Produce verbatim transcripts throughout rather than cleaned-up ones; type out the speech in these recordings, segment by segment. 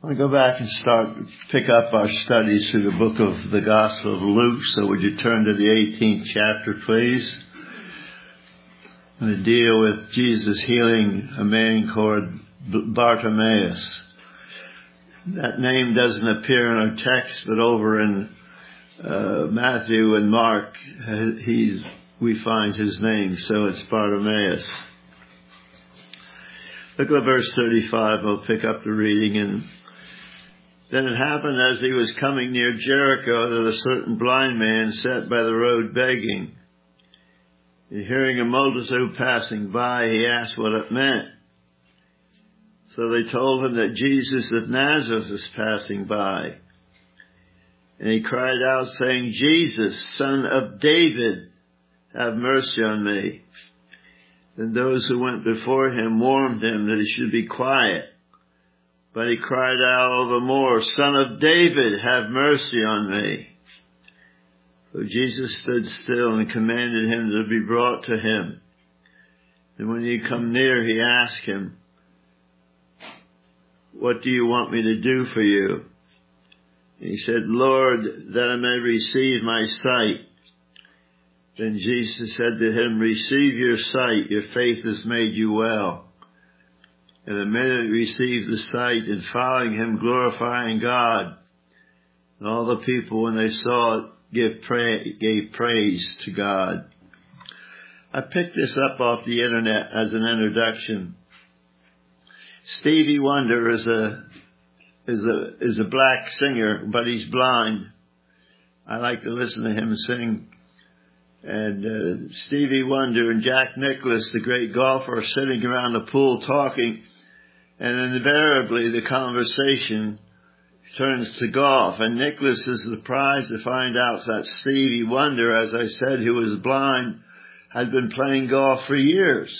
I want to go back and start, pick up our studies through the book of the Gospel of Luke. So would you turn to the eighteenth chapter, please? I'm going to deal with Jesus healing a man called Bartimaeus. That name doesn't appear in our text, but over in uh, Matthew and Mark, he's, we find his name. So it's Bartimaeus. Look at verse thirty-five. I'll pick up the reading. And then it happened as he was coming near Jericho that a certain blind man sat by the road begging. And hearing a multitude passing by, he asked what it meant. So they told him that Jesus of Nazareth was passing by. And he cried out, saying, Jesus, Son of David, have mercy on me. Then those who went before him warned him that he should be quiet. But he cried out all the more, Son of David, have mercy on me. So Jesus stood still and commanded him to be brought to him. And when he come near, he asked him, what do you want me to do for you? And he said, Lord, that I may receive my sight. Then Jesus said to him, receive your sight, your faith has made you well. And the minute he received the sight, and following him, glorifying God. And all the people, when they saw it, give pray, gave praise to God. I picked this up off the internet as an introduction. Stevie Wonder is a is a is a black singer, but he's blind. I like to listen to him sing. And uh, Stevie Wonder and Jack Nicklaus, the great golfer, are sitting around the pool talking. And invariably the conversation turns to golf. And Nicklaus is surprised to find out that Stevie Wonder, as I said, who was blind, had been playing golf for years.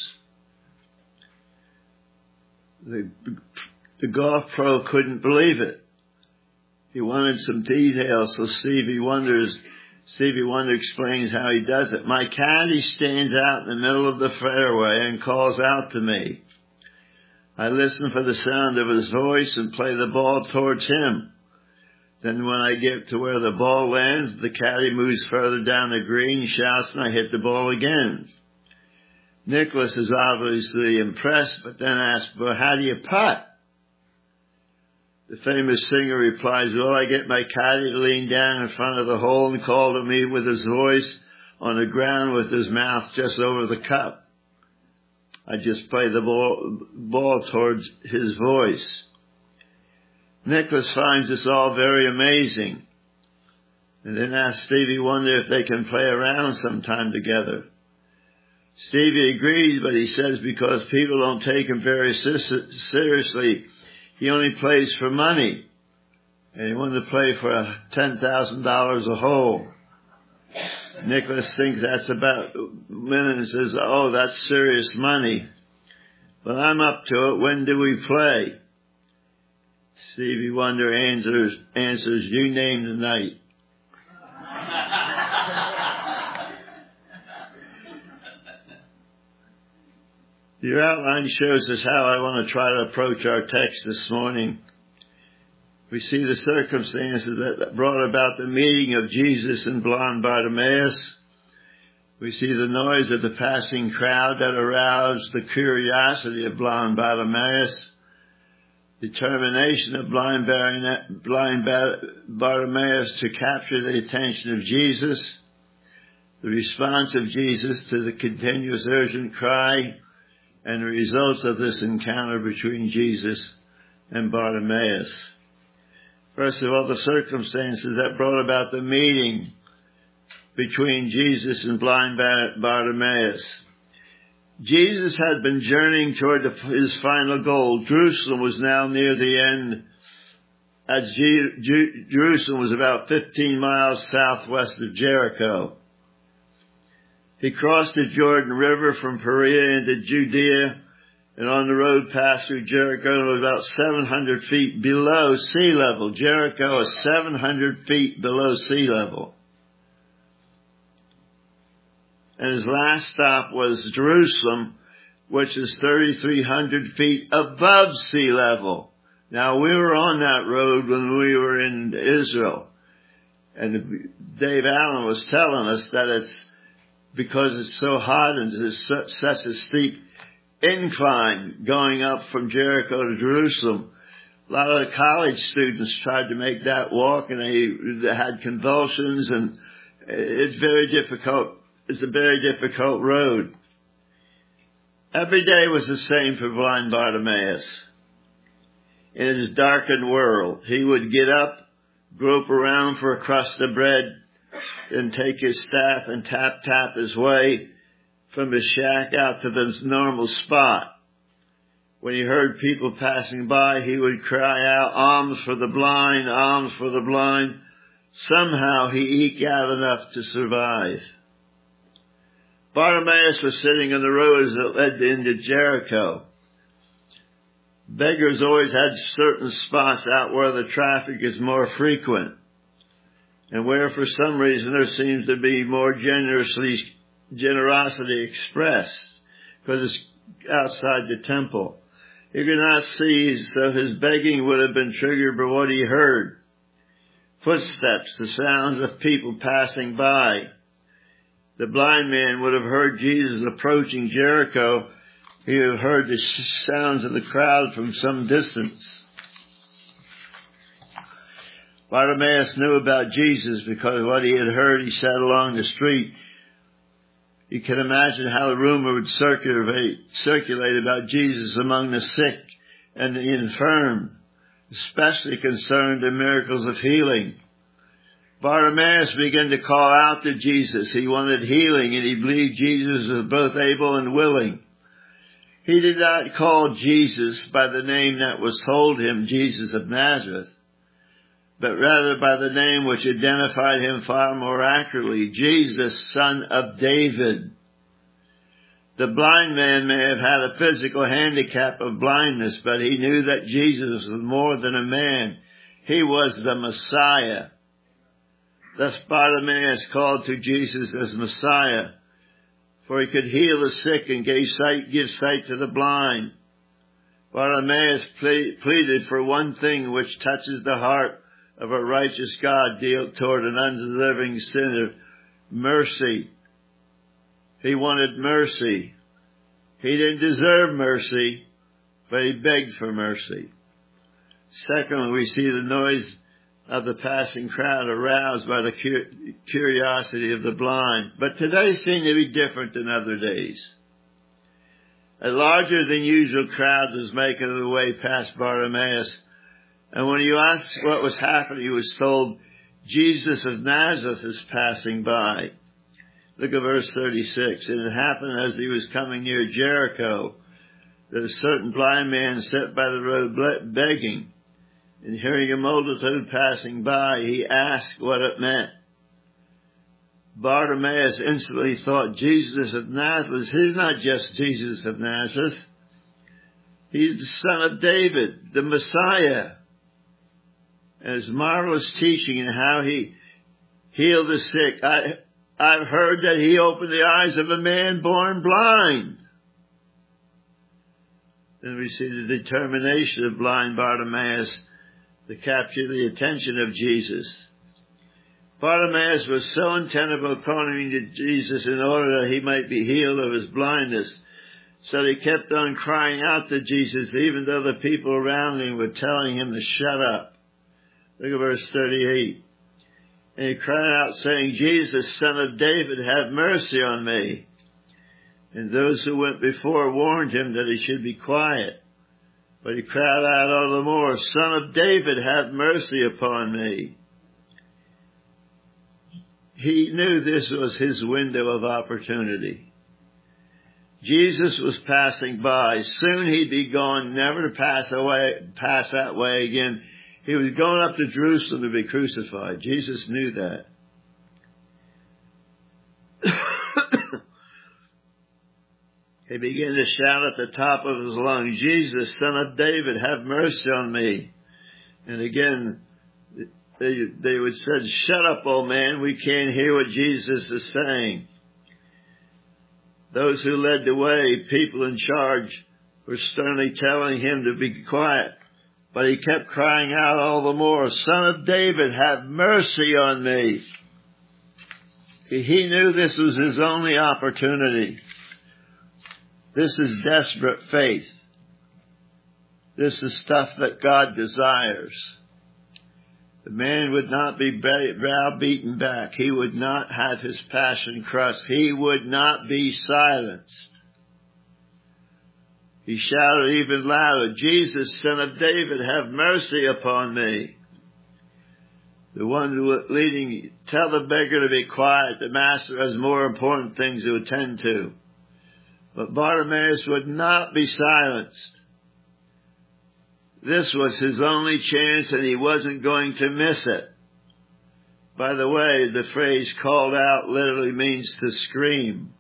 The, the golf pro couldn't believe it. He wanted some details, so Stevie Wonder's Stevie Wonder explains how he does it. My caddy stands out in the middle of the fairway and calls out to me. I listen for the sound of his voice and play the ball towards him. Then when I get to where the ball lands, the caddy moves further down the green, shouts, and I hit the ball again. Nicholas is obviously impressed, but then asks, well, how do you putt? The famous singer replies, well, I get my caddy to lean down in front of the hole and call to me with his voice on the ground with his mouth just over the cup. I just play the ball, ball towards his voice. Nicholas finds this all very amazing. And then asks Stevie Wonder if they can play around sometime together. Stevie agrees, but he says because people don't take him very seriously, he only plays for money. And he wanted to play for ten thousand dollars a hole. Nicholas thinks that's about minute and says, oh, that's serious money. But I'm up to it. When do we play? Stevie Wonder answers, answers you name the night. Your outline shows us how I want to try to approach our text this morning. We see the circumstances that brought about the meeting of Jesus and blind Bartimaeus. We see the noise of the passing crowd that aroused the curiosity of blind Bartimaeus. Determination of blind Bartimaeus to capture the attention of Jesus. The response of Jesus to the continuous urgent cry. And the results of this encounter between Jesus and Bartimaeus. First of all, the circumstances that brought about the meeting between Jesus and blind Bartimaeus. Jesus had been journeying toward the, his final goal. Jerusalem was now near the end, as G- G- Jerusalem was about fifteen miles southwest of Jericho. He crossed the Jordan River from Perea into Judea, and on the road passed through Jericho and was about seven hundred feet below sea level. Jericho is seven hundred feet below sea level. And his last stop was Jerusalem, which is three thousand three hundred feet above sea level. Now, we were on that road when we were in Israel. And Dave Allen was telling us that it's because it's so hot and there's such a steep incline going up from Jericho to Jerusalem. A lot of the college students tried to make that walk, and they, they had convulsions, and it's very difficult. It's a very difficult road. Every day was the same for blind Bartimaeus. In his darkened world, he would get up, grope around for a crust of bread, then take his staff and tap, tap his way from his shack out to the normal spot. When he heard people passing by, he would cry out, "Alms for the blind, alms for the blind." Somehow he eked out enough to survive. Bartimaeus was sitting on the roads that led into Jericho. Beggars always had certain spots out where the traffic is more frequent, and where for some reason there seems to be more generously generosity expressed, because it's outside the temple. He could not see, so his begging would have been triggered by what he heard. Footsteps, the sounds of people passing by. The blind man would have heard Jesus approaching Jericho. He would have heard the sounds of the crowd from some distance. Bartimaeus knew about Jesus because what he had heard he said along the street. You can imagine how the rumor would circulate, circulate about Jesus among the sick and the infirm, especially concerned in miracles of healing. Bartimaeus began to call out to Jesus. He wanted healing, and he believed Jesus was both able and willing. He did not call Jesus by the name that was told him, Jesus of Nazareth, but rather by the name which identified him far more accurately, Jesus, son of David. The blind man may have had a physical handicap of blindness, but he knew that Jesus was more than a man. He was the Messiah. Thus Bartimaeus called to Jesus as Messiah, for he could heal the sick and give sight, give sight to the blind. Bartimaeus ple- pleaded for one thing which touches the heart of a righteous God deal toward an undeserving sinner: mercy. He wanted mercy. He didn't deserve mercy, but he begged for mercy. Secondly, we see the noise of the passing crowd aroused by the curiosity of the blind. But today seemed to be different than other days. A larger than usual crowd was making their way past Bartimaeus. And when you asked what was happening, he was told, Jesus of Nazareth is passing by. Look at verse thirty-six. And it happened as he was coming near Jericho that a certain blind man sat by the road begging. And hearing a multitude passing by, he asked what it meant. Bartimaeus instantly thought, Jesus of Nazareth. He's not just Jesus of Nazareth. He's the son of David, the Messiah. And his marvelous teaching and how he healed the sick. I, I've heard that he opened the eyes of a man born blind. Then we see the determination of blind Bartimaeus to capture the attention of Jesus. Bartimaeus was so intent upon calling to Jesus in order that he might be healed of his blindness, so he kept on crying out to Jesus, even though the people around him were telling him to shut up. Look at verse thirty-eight. And he cried out, saying, Jesus, son of David, have mercy on me. And those who went before warned him that he should be quiet. But he cried out all the more, Son of David, have mercy upon me. He knew this was his window of opportunity. Jesus was passing by. Soon he'd be gone, never to pass away, pass that way again. He was going up to Jerusalem to be crucified. Jesus knew that. He began to shout at the top of his lungs, Jesus, son of David, have mercy on me. And again, they, they would say, shut up, old man, we can't hear what Jesus is saying. Those who led the way, people in charge, were sternly telling him to be quiet. But he kept crying out all the more, Son of David, have mercy on me. He knew this was his only opportunity. This is desperate faith. This is stuff that God desires. The man would not be browbeaten back. He would not have his passion crushed. He would not be silenced. He shouted even louder, Jesus, Son of David, have mercy upon me. The one who was leading, tell the beggar to be quiet. The master has more important things to attend to. But Bartimaeus would not be silenced. This was his only chance, and he wasn't going to miss it. By the way, the phrase called out literally means to scream.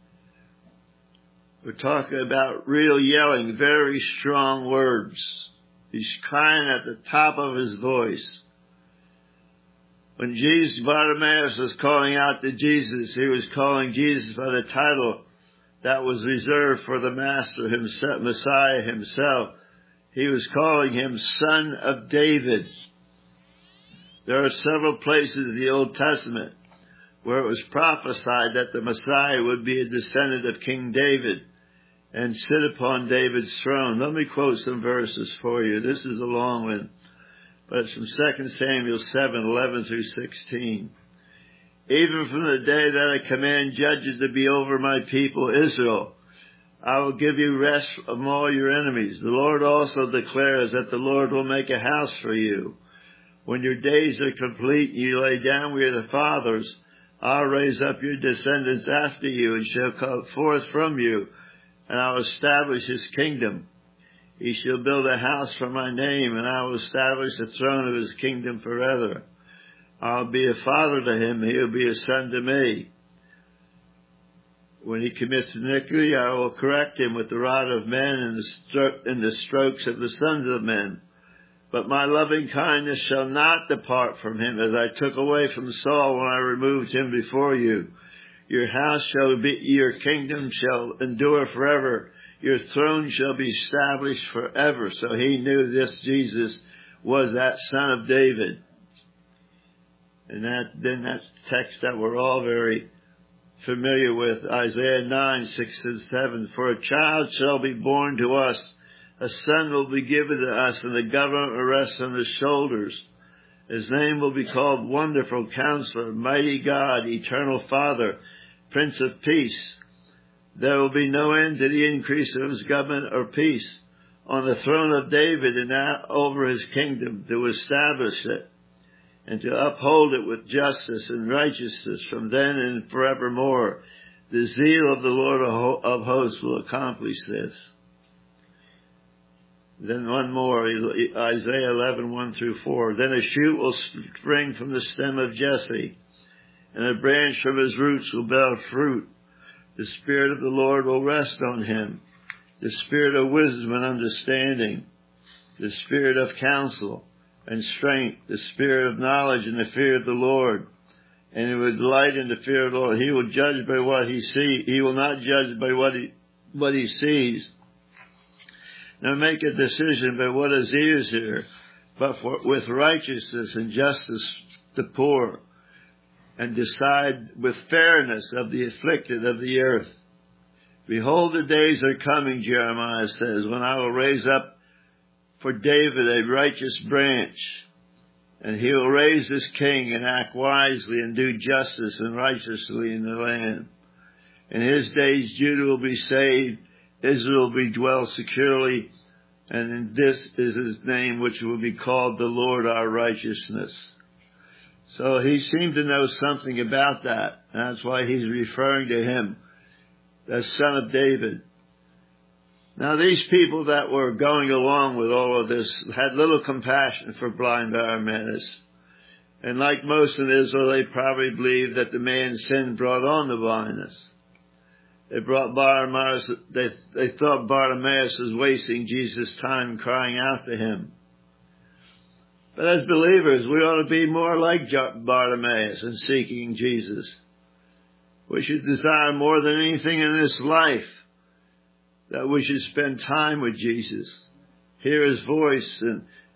We're talking about real yelling, very strong words. He's crying at the top of his voice. When Jesus, Bartimaeus was calling out to Jesus, he was calling Jesus by the title that was reserved for the Master himself, Messiah himself. He was calling him Son of David. There are several places in the Old Testament where it was prophesied that the Messiah would be a descendant of King David and sit upon David's throne. Let me quote some verses for you. This is a long one, but it's from Second Samuel seven, eleven through sixteen. Even from the day that I command judges to be over my people Israel, I will give you rest from all your enemies. The Lord also declares that the Lord will make a house for you. When your days are complete and you lay down with your fathers, I'll raise up your descendants after you and shall come forth from you, and I will establish his kingdom. He shall build a house for my name, and I will establish the throne of his kingdom forever. I'll be a father to him, he will be a son to me. When he commits iniquity, I will correct him with the rod of men and the, stro- and the strokes of the sons of men. But my loving kindness shall not depart from him, as I took away from Saul when I removed him before you. Your house shall be, your kingdom shall endure forever. Your throne shall be established forever. So he knew this Jesus was that Son of David. And that, then that text that we're all very familiar with, Isaiah nine, six and seven. For a child shall be born to us, a son will be given to us, and the government will rest on his shoulders. His name will be called Wonderful Counselor, Mighty God, Eternal Father, Prince of Peace. There will be no end to the increase of his government or peace on the throne of David and over his kingdom, to establish it and to uphold it with justice and righteousness from then and forevermore. The zeal of the Lord of hosts will accomplish this. Then one more, Isaiah eleven, one through four. Then a shoot will spring from the stem of Jesse, and a branch from his roots will bear fruit. The Spirit of the Lord will rest on him, the Spirit of wisdom and understanding, the Spirit of counsel and strength, the Spirit of knowledge and the fear of the Lord. And he will delight in the fear of the Lord. He will judge by what he sees. He will not judge by what he, what he sees. Now make a decision by what his ears hear, but for, with righteousness and justice the poor, and decide with fairness of the afflicted of the earth. Behold, the days are coming, Jeremiah says, when I will raise up for David a righteous branch, and he will raise his king and act wisely and do justice and righteously in the land. In his days Judah will be saved, Israel will be dwell securely, and in this is his name, which will be called the Lord our righteousness. So he seemed to know something about that. And that's why he's referring to him as Son of David. Now these people that were going along with all of this had little compassion for blind Bartimaeus. And like most in Israel, they probably believed that the man's sin brought on the blindness. They brought Bartimaeus, they, they thought Bartimaeus was wasting Jesus' time crying out to him. But as believers, we ought to be more like Bartimaeus in seeking Jesus. We should desire more than anything in this life that we should spend time with Jesus, hear his voice, and,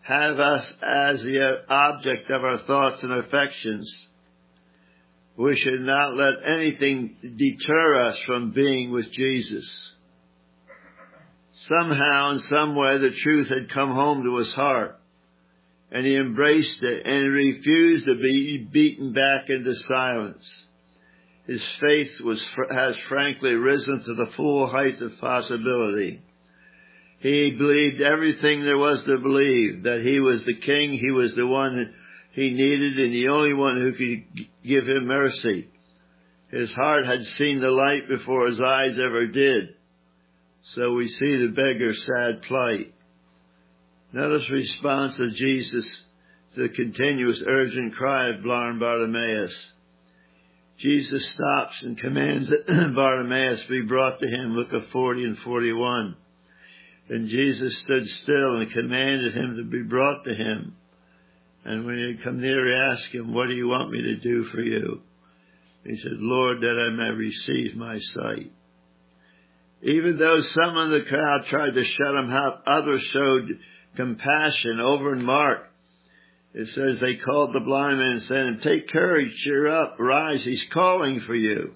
have us as the object of our thoughts and affections. We should not let anything deter us from being with Jesus. Somehow, in some way, the truth had come home to his heart, and he embraced it and refused to be beaten back into silence. His faith was, has frankly risen to the full height of possibility. He believed everything there was to believe, that he was the king, he was the one he needed, and the only one who could give him mercy. His heart had seen the light before his eyes ever did. So we see the beggar's sad plight. Notice the response of Jesus to the continuous urgent cry of blind Bartimaeus. Jesus stops and commands that Bartimaeus be brought to him. Look at forty and forty-one. Then Jesus stood still and commanded him to be brought to him. And when he had come near, he asked him, "What do you want me to do for you?" He said, "Lord, that I may receive my sight." Even though some in the crowd tried to shut him up, others showed compassion. Over in Mark, it says they called the blind man and said, "Take courage, cheer up, rise, he's calling for you."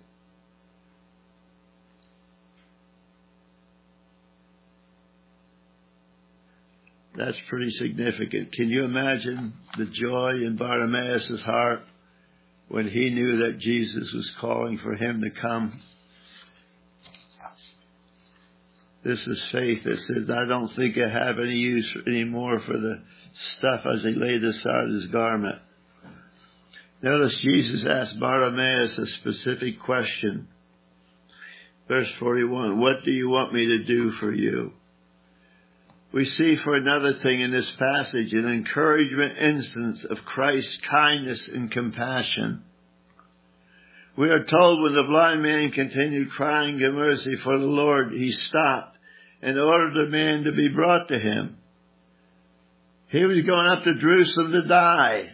That's pretty significant. Can you imagine the joy in Bartimaeus' heart when he knew that Jesus was calling for him to come? This is faith that says, "I don't think I have any use anymore for the stuff," as he laid aside his garment. Notice Jesus asked Bartimaeus a specific question. Verse forty-one, "What do you want me to do for you?" We see for another thing in this passage an encouragement instance of Christ's kindness and compassion. We are told when the blind man continued crying for mercy for the Lord, he stopped and ordered the man to be brought to him. He was going up to Jerusalem to die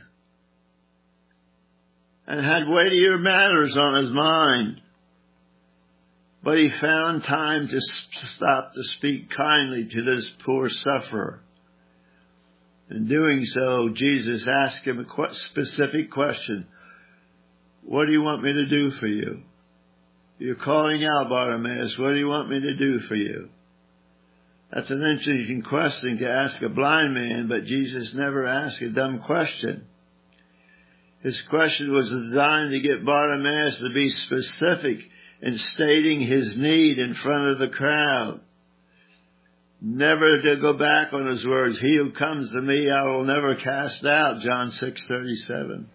and had weightier matters on his mind. But he found time to stop to speak kindly to this poor sufferer. In doing so, Jesus asked him a specific question. "What do you want me to do for you?" "You're calling out, Bartimaeus. What do you want me to do for you?" That's an interesting question to ask a blind man, but Jesus never asked a dumb question. His question was designed to get Bartimaeus to be specific in stating his need in front of the crowd. Never to go back on his words. "He who comes to me, I will never cast out," John six thirty-seven.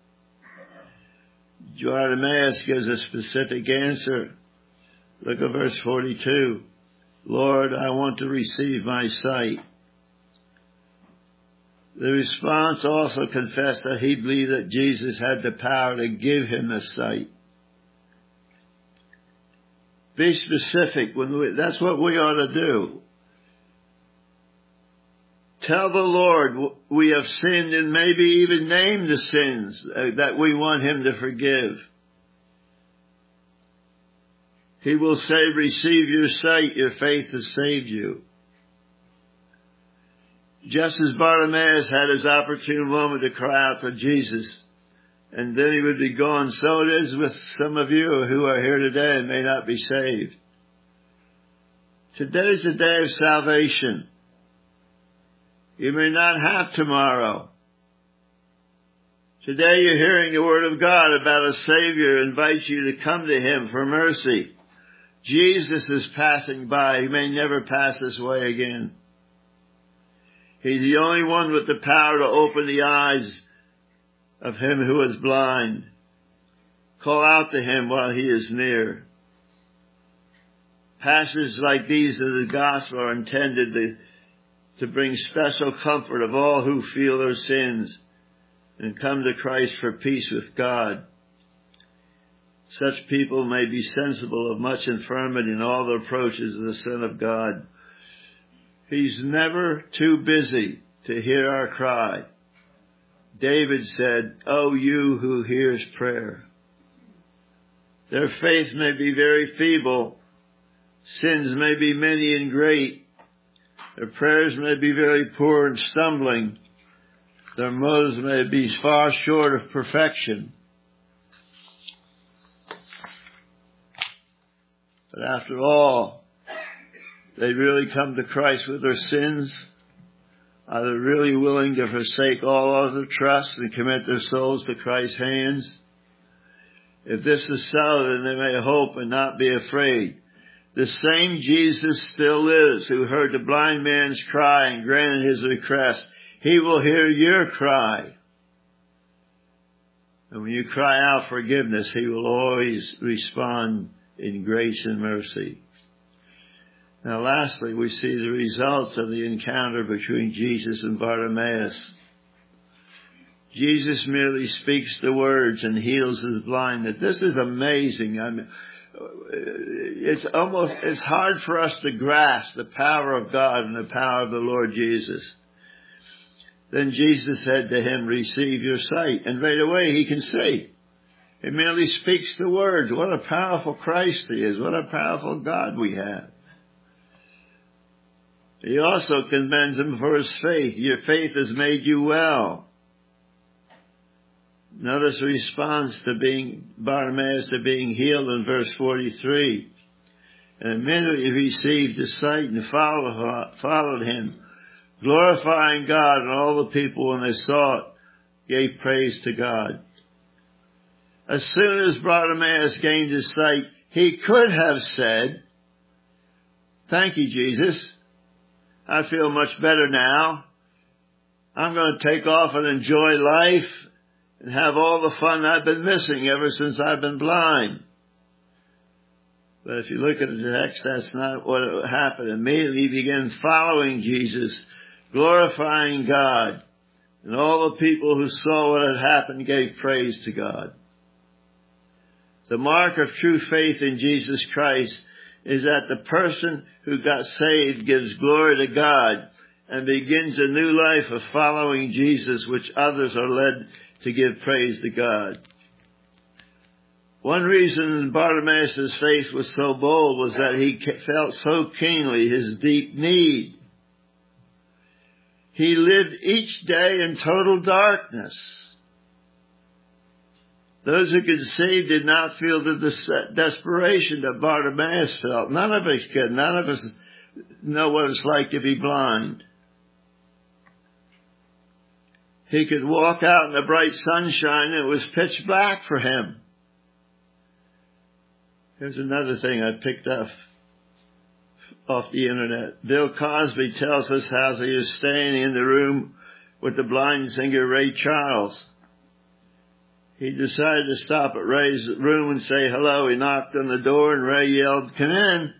Bartimaeus gives a specific answer. Look at verse forty-two. "Lord, I want to receive my sight." The response also confessed that he believed that Jesus had the power to give him the sight. Be specific. When we, that's what we ought to do. Tell the Lord we have sinned and maybe even name the sins that we want him to forgive. He will say, "Receive your sight, your faith has saved you." Just as Bartimaeus had his opportune moment to cry out to Jesus, and then he would be gone, so it is with some of you who are here today and may not be saved. Today is a day of salvation. You may not have tomorrow. Today you're hearing the word of God about a Savior who invites you to come to him for mercy. Jesus is passing by. He may never pass this way again. He's the only one with the power to open the eyes of him who is blind. Call out to him while he is near. Passages like these of the gospel are intended to, to bring special comfort of all who feel their sins and come to Christ for peace with God. Such people may be sensible of much infirmity in all their approaches to the Son of God. He's never too busy to hear our cry. David said, "Oh, you who hears prayer." Their faith may be very feeble. Sins may be many and great. Their prayers may be very poor and stumbling. Their motives may be far short of perfection. But after all, they really come to Christ with their sins. Are they really willing to forsake all other trust and commit their souls to Christ's hands? If this is so, then they may hope and not be afraid. The same Jesus still lives, who heard the blind man's cry and granted his request. He will hear your cry. And when you cry out forgiveness, he will always respond in grace and mercy. Now lastly, we see the results of the encounter between Jesus and Bartimaeus. Jesus merely speaks the words and heals his blindness. This is amazing. I mean, it's almost, it's hard for us to grasp the power of God and the power of the Lord Jesus. Then Jesus said to him, receive your sight. And right away he can see. He merely speaks the words. What a powerful Christ he is. What a powerful God we have. He also commends him for his faith. Your faith has made you well. Notice the response to being, Bartimaeus to being healed in verse forty-three. And immediately he received his sight and followed, followed him, glorifying God, and all the people, when they saw it, gave praise to God. As soon as Bartimaeus gained his sight, he could have said, thank you, Jesus. I feel much better now. I'm going to take off and enjoy life and have all the fun I've been missing ever since I've been blind. But if you look at the text, that's not what happened. Immediately he began following Jesus, glorifying God. And all the people who saw what had happened gave praise to God. The mark of true faith in Jesus Christ is that the person who got saved gives glory to God and begins a new life of following Jesus, which others are led to give praise to God. One reason Bartimaeus' faith was so bold was that he felt so keenly his deep need. He lived each day in total darkness. Those who could see did not feel the des- desperation that Bartimaeus felt. None of us could. None of us know what it's like to be blind. He could walk out in the bright sunshine and it was pitch black for him. Here's another thing I picked up off the internet. Bill Cosby tells us how he was staying in the room with the blind singer Ray Charles. He decided to stop at Ray's room and say hello. He knocked on the door and Ray yelled, come in.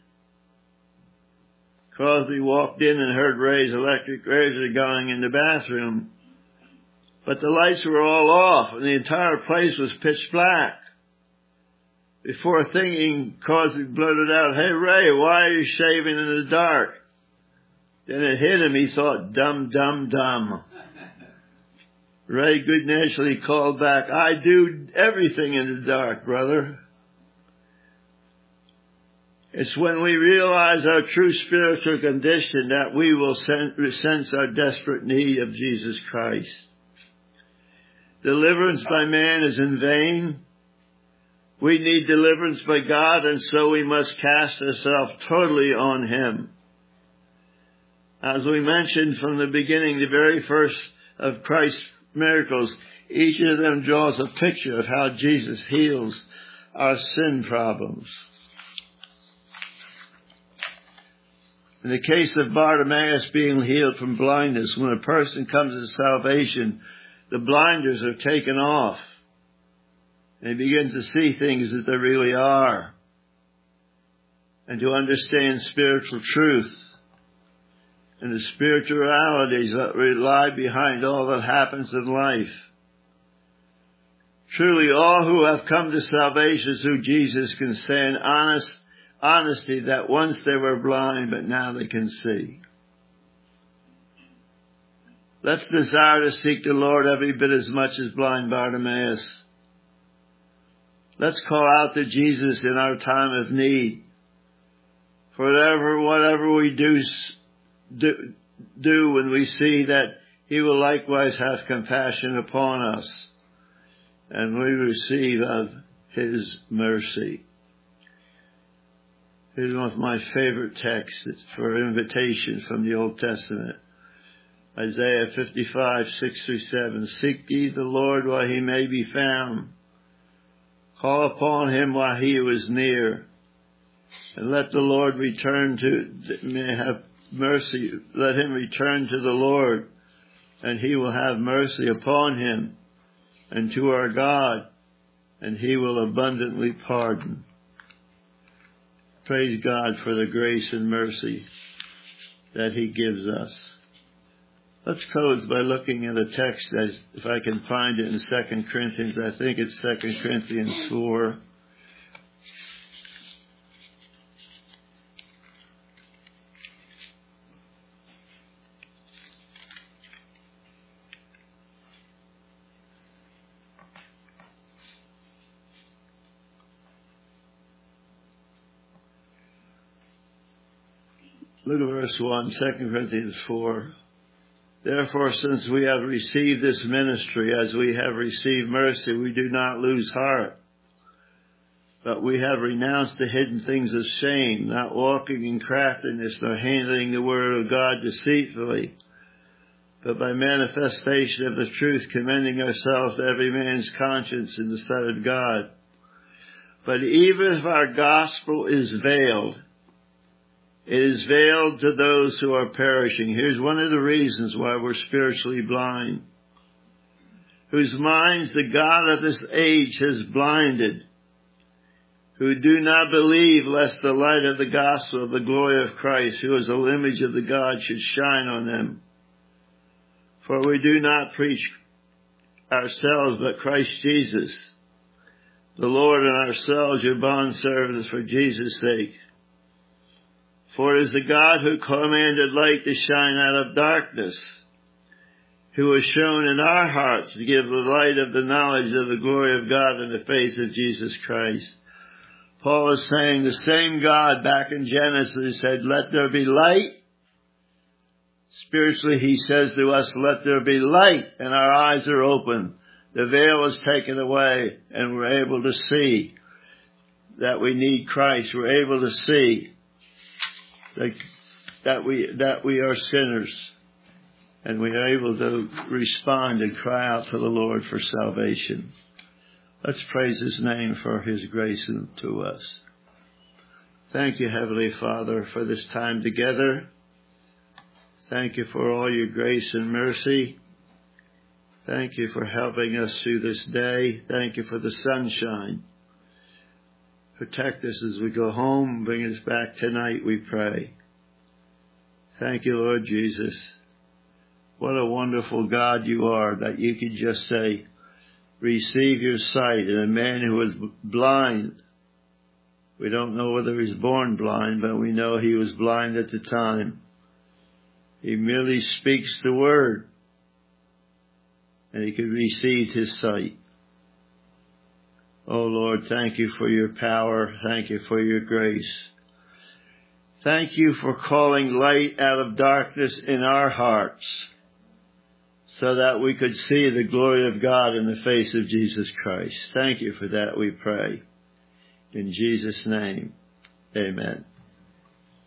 Crosby walked in and heard Ray's electric razor going in the bathroom. But the lights were all off and the entire place was pitch black. Before thinking, Crosby blurted out, hey Ray, why are you shaving in the dark? Then it hit him. He thought, dumb, dumb, dumb. Ray good-naturedly called back, I do everything in the dark, brother. It's when we realize our true spiritual condition that we will sense our desperate need of Jesus Christ. Deliverance by man is in vain. We need deliverance by God, and so we must cast ourselves totally on him. As we mentioned from the beginning, the very first of Christ's miracles, each of them draws a picture of how Jesus heals our sin problems. In the case of Bartimaeus being healed from blindness, when a person comes to salvation, the blinders are taken off. And he begins to see things as they really are. And to understand spiritual truth. And the spiritualities that lie behind all that happens in life. Truly, all who have come to salvation through Jesus can say in honest honesty that once they were blind, but now they can see. Let's desire to seek the Lord every bit as much as blind Bartimaeus. Let's call out to Jesus in our time of need. For whatever, whatever we do do, do when we see that he will likewise have compassion upon us, and we receive of his mercy. Here's one of my favorite texts for invitation from the Old Testament. Isaiah fifty-five, six through seven. Seek ye the Lord while he may be found. Call upon him while he is near. And let the Lord return to, may have mercy. Let him return to the Lord, and he will have mercy upon him, and to our God, and he will abundantly pardon. Praise God for the grace and mercy that he gives us. Let's close by looking at a text, as if I can find it in Second Corinthians. I think it's Second Corinthians four. Look at verse one, Second Corinthians four. Therefore, since we have received this ministry, as we have received mercy, we do not lose heart. But we have renounced the hidden things of shame, not walking in craftiness, nor handling the word of God deceitfully, but by manifestation of the truth, commending ourselves to every man's conscience in the sight of God. But even if our gospel is veiled, it is veiled to those who are perishing. Here's one of the reasons why we're spiritually blind. Whose minds the God of this age has blinded, who do not believe lest the light of the gospel of the glory of Christ, who is the image of the God, should shine on them. For we do not preach ourselves, but Christ Jesus, the Lord, and ourselves your bondservants for Jesus' sake. For it is the God who commanded light to shine out of darkness, who has shown in our hearts to give the light of the knowledge of the glory of God in the face of Jesus Christ. Paul is saying the same God back in Genesis said, let there be light. Spiritually, he says to us, let there be light, and our eyes are open. The veil is taken away, and we're able to see that we need Christ. We're able to see That, that we that we are sinners, and we are able to respond and cry out to the Lord for salvation. Let's praise his name for his grace to us. Thank you, Heavenly Father, for this time together. Thank you for all your grace and mercy. Thank you for helping us through this day. Thank you for the sunshine. Protect us as we go home. Bring us back tonight, we pray. Thank you, Lord Jesus. What a wonderful God you are, that you could just say, receive your sight. And a man who was blind, we don't know whether he was born blind, but we know he was blind at the time. He merely speaks the word, and he could receive his sight. Oh, Lord, thank you for your power. Thank you for your grace. Thank you for calling light out of darkness in our hearts, so that we could see the glory of God in the face of Jesus Christ. Thank you for that, we pray. In Jesus' name, amen.